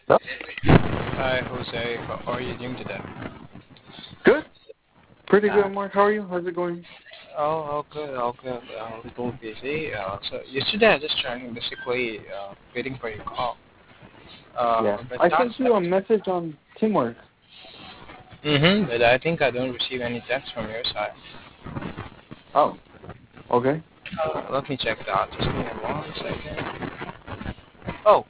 Hi, Jose. How are you doing today? Good. Pretty Uh, good, Mark. How are you? How's it going? all good, all good. A little busy. So yesterday I just trying basically waiting for your call. Yeah. But I that's sent you a message on Teamwork. But I think I don't receive any text from your side. Oh, okay. Let me check that. Just give me 1 second. Oh,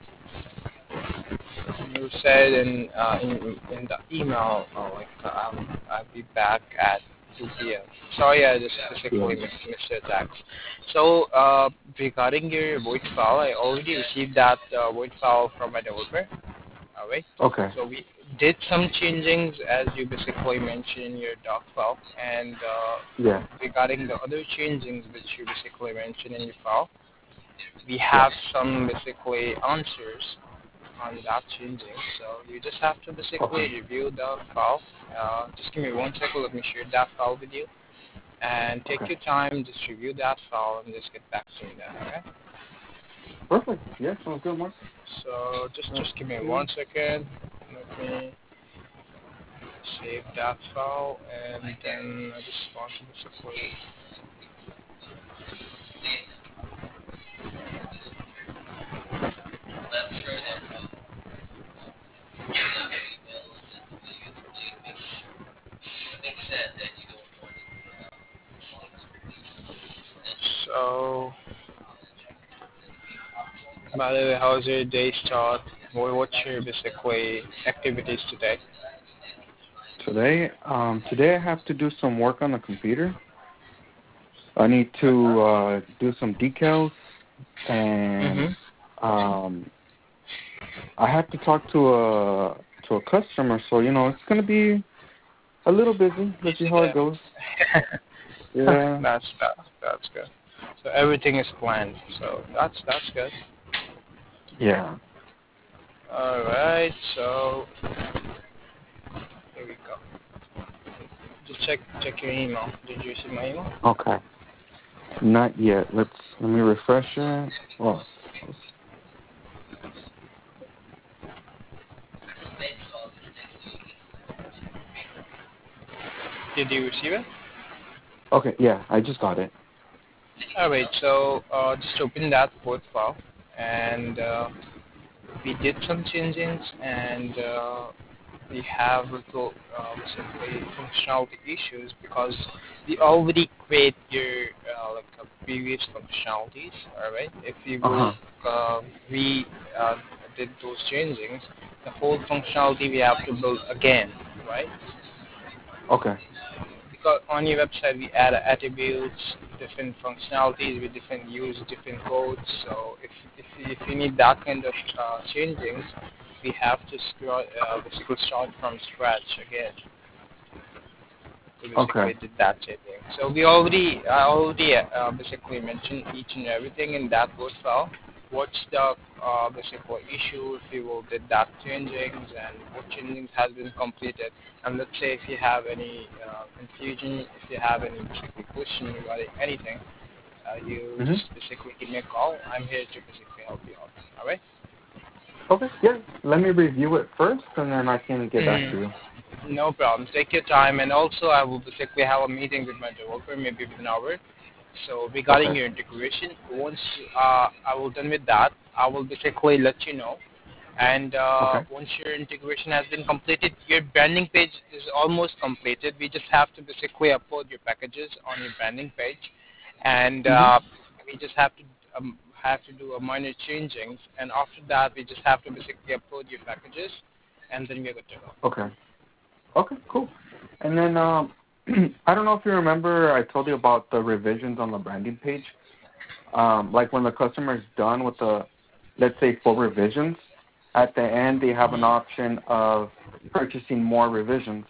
you said in the email, I'll be back at 2 p.m. Sorry, I just Yeah. basically missed your text. So regarding your void file, I already received that void file from my developer. All right. Okay. So we did some changings as you basically mentioned in your doc file, and Yeah. regarding the other changings which you basically mentioned in your file, we Yeah. have some basically answers on that changing. So you just have to Okay. basically review the file. Just give me 1 second. Let me share that file with you, and take Okay. your time. Just review that file and just get back to me then. Okay. Perfect. Yeah, sounds good, Mark. So just Let's just give me see. 1 second. Let me save that file, and then I just want to basically. So by the way, how's your day start? What's your basically activities today? Today I have to do some work on the computer. I need to do some decals, and Mhm. um, I have to talk to a customer. So it's gonna be a little busy. Let's see how it goes. Yeah. That's good. So everything is planned. So that's good. Yeah. All right. So here we go. Just check your email. Did you see my email? Okay. Not yet. Let me refresh it. Oh, Did you receive it? okay. Yeah, I just got it. All right. So just open that Word file, and we did some changes, and we have little simply functionality issues because we already create your like previous functionalities. All right. If we Uh will huh. we uh, did those changings, the whole functionality we have to build again, right? Okay. Because on your website we add attributes, different functionalities, we different use different codes. So if you need that kind of changings, we have to basically start from scratch again to Okay. basically did that changing. So I already basically mentioned each and everything in that code file. What's the basically issue if you will did that changings and what changings has been completed. And let's say if you have any confusion, if you have any basically question regarding anything, you Mhm. just basically give me a call. I'm here to basically help you out. All right. Okay. Yeah. Let me review it first, and then I can get back Mm, to you. no problem. Take your time, and also I will basically have a meeting with my developer maybe within an hour. So regarding Okay. your integration, once I will done with that, I will basically let you know. And Okay. once your integration has been completed, your branding page is almost completed. We just have to basically upload your packages on your branding page, and Mhm. we just have to do a minor changing. And after that, we just have to basically upload your packages, and then we're good to go. Okay. Okay. Cool. And then I don't know if you remember, I told you about the revisions on the branding page. Like when the customer is done with the, let's say, 4 revisions, at the end they have an option of purchasing more revisions.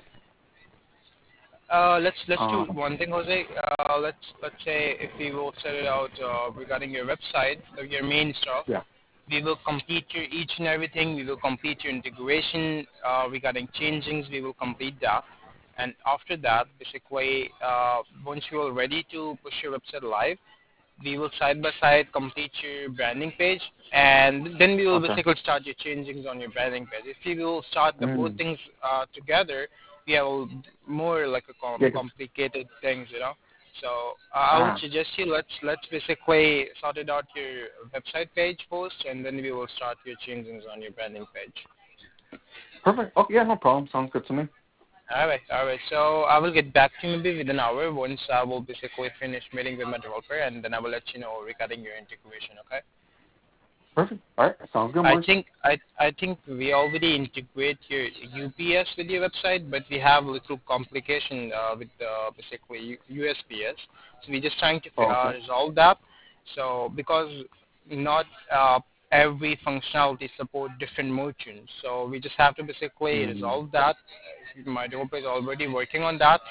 Let's do Um. one thing, Jose. Let's say if we will set it out regarding your website, your main stuff, Yeah. we will complete your each and everything. We will complete your integration regarding changings. We will complete that, and after that, basically, once you are ready to push your website live, we will side by side complete your branding page, and then we will Okay. basically start your changings on your branding page. If we will start the both Mm. things together, we have more like a Yeah. complicated things, you know. So I would Ah. suggest you let's basically sort it out your website page first, and then we will start your changings on your branding page. Perfect. Okay. Yeah. No problem. Sounds good to me. All right, all right. So I will get back to you maybe within an hour once I will basically finish meeting with my developer, and then I will let you know regarding your integration. Okay. Perfect. All right. Sounds good, I Morris. think I think we already integrate your UPS with your website, but we have a little complication with basically USPS. So we're just trying to Oh, okay. resolve that. So because not every functionality support different merchants, so we just have to basically Mm. resolve that. My developer is already working on that.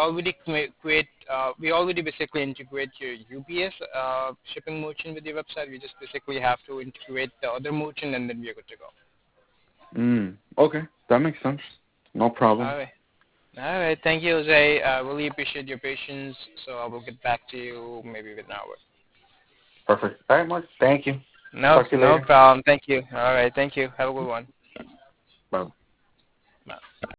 We already basically integrate your UPS shipping merchant with your website. We just basically have to integrate the other merchant, and then we are good to go. Mm. Okay. That makes sense. No problem. All right. All right. Thank you, Jose. I really appreciate your patience. So I will get back to you maybe within an hour. Perfect. All right, Morris. Thank you. No, Talk to you no later. problem. Thank you. All right. Thank you. Have a good one.